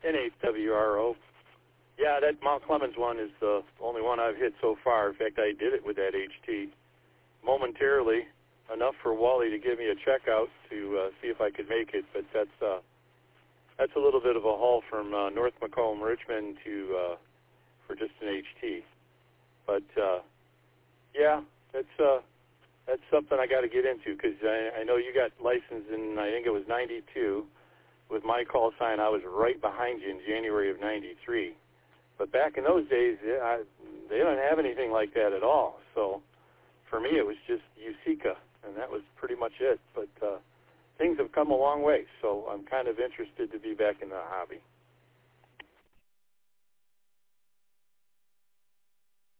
N8WRO. Yeah, that Mount Clemens one is the only one I've hit so far. In fact, I did it with that HT momentarily, enough for Wally to give me a checkout to see if I could make it. But that's a little bit of a haul from North Macomb, Richmond to for just an HT. But yeah, that's something I got to get into, because I know you got licensed in, I think it was 92. With my call sign, I was right behind you in January of 93. But back in those days, they don't have anything like that at all. So for me, it was just USICA, and that was pretty much it. But things have come a long way, so I'm kind of interested to be back in the hobby.